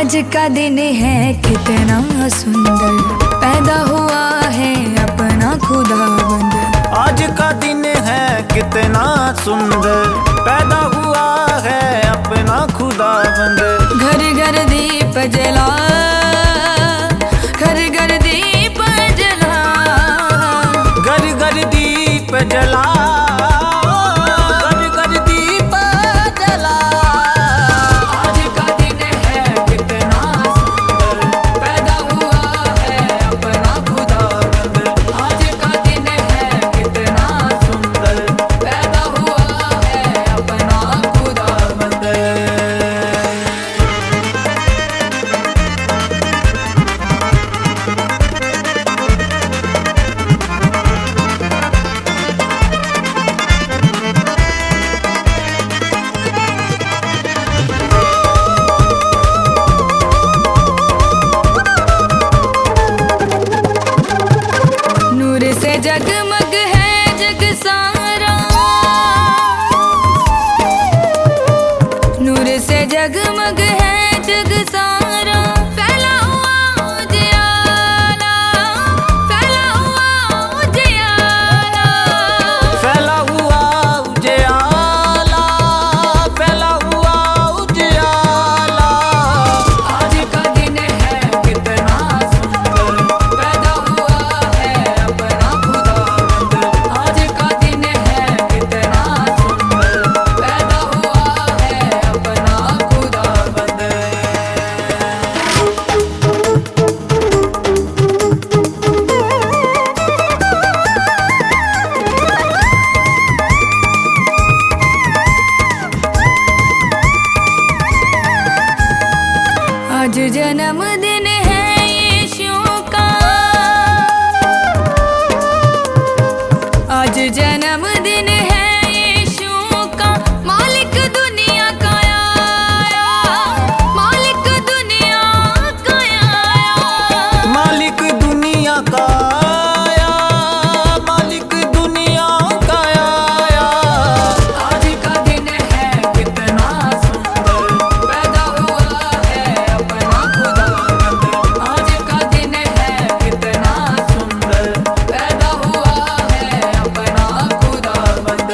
आज का दिन है कितना सुंदर, पैदा हुआ है अपना खुदावंद। आज का दिन है कितना सुंदर, पैदा हुआ है अपना खुदावंद। घर घर दीप जला, घर घर दीप जला, घर घर दीप जला, जगमग है जग सारा, नूर से जगमग है जग सारा। फैला हुआ उजियारा, फैला हुआ उजियारा, फैला हुआ उजियारा, फैला हुआ उजियारा। आज का दिन है कितना सुंदर, पैदा हुआ है अपना खुदावंद। आज का दिन है कितना सुंदर, पैदा हुआ है अपना खुदावंद। आज जन्मदिन है यीशु का, आज जन्मदिन है यीशु का। मालिक दुनिया का आया, मालिक दुनिया का आया, मालिक दुनिया का आया, मालिक दुनिया का आया। आज का दिन है कितना सुंदर, पैदा हुआ है अपना खुदावंद। आज का दिन है कितना सुंदर, पैदा हुआ है अपना खुदावंद।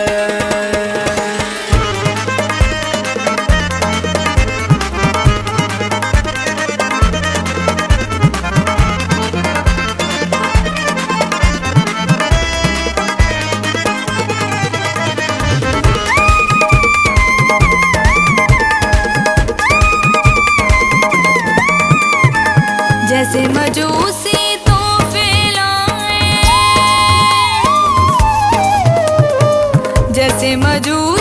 जैसे मजूसी तो फैलाए, जैसे मजूसी